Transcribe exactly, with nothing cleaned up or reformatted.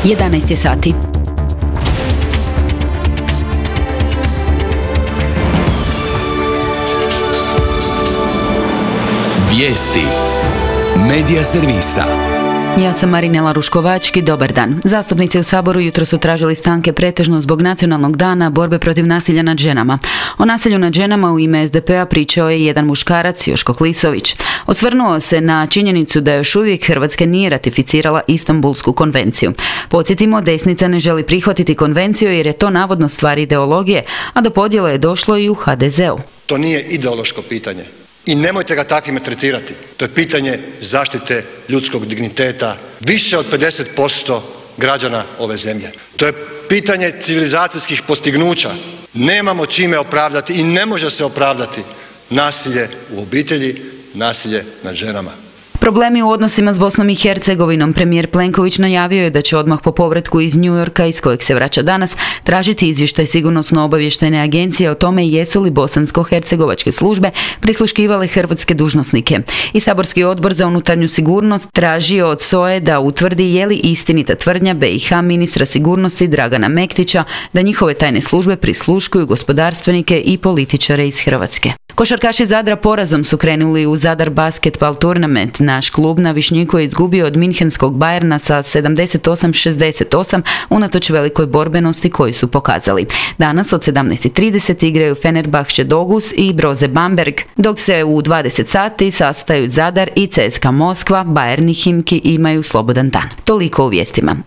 jedanaest je sati. Vijesti Medija servisa. Ja sam Marinela Ruškovački, dobar dan. Zastupnici u Saboru jutro su tražili stanke pretežno zbog Nacionalnog dana borbe protiv nasilja nad ženama. O nasilju nad ženama u ime es de pe a pričao je jedan muškarac, Joško Klisović. Osvrnuo se na činjenicu da još uvijek Hrvatska nije ratificirala Istanbulsku konvenciju. Podsjetimo, desnica ne želi prihvatiti konvenciju jer je to navodno stvar ideologije, a do podjele je došlo i u ha de zeu. To nije ideološko pitanje. I nemojte ga takvime tretirati. To je pitanje zaštite ljudskog digniteta više od pedeset posto građana ove zemlje. To je pitanje civilizacijskih postignuća. Nemamo čime opravdati i ne može se opravdati nasilje u obitelji, nasilje nad ženama. Problemi u odnosima s Bosnom i Hercegovinom. Premijer Plenković najavio je da će odmah po povratku iz New Yorka, iz kojeg se vraća danas, tražiti izvještaj Sigurnosno-obavještajne agencije o tome jesu li bosansko-hercegovačke službe prisluškivale hrvatske dužnosnike. I Saborski odbor za unutarnju sigurnost tražio od es o e da utvrdi je li istinita tvrdnja be i ha ministra sigurnosti Dragana Mektića da njihove tajne službe prisluškuju gospodarstvenike i političare iz Hrvatske. Košarkaši Zadra porazom su krenuli u Zadar Basketball Tournament. Naš klub na Višnjiku je izgubio od Minhenskog Bayerna sa sedamdeset osam šezdeset osam unatoč velikoj borbenosti koju su pokazali. Danas od sedamnaest i trideset igraju Fenerbahče Dogus i Broze Bamberg, dok se u dvadeset sati sastaju Zadar i ce es ka Moskva. Bayern i Himki imaju slobodan dan. Toliko u vijestima.